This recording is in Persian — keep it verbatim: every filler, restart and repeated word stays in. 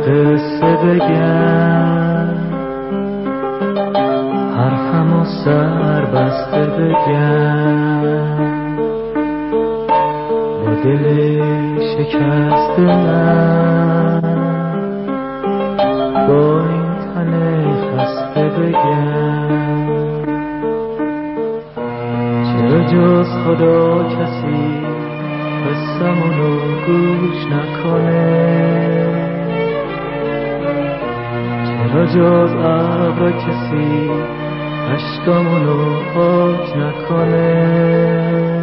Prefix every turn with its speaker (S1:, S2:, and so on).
S1: قصه بگم، حرفمو سر بسته بگم، با دل شکسته من، با این تن خسته بگم. چرا جز خدا کسی قصه‌مونو گوش نکنه؟ چرا جز ابر کسی اشکامونو پاک نکنه؟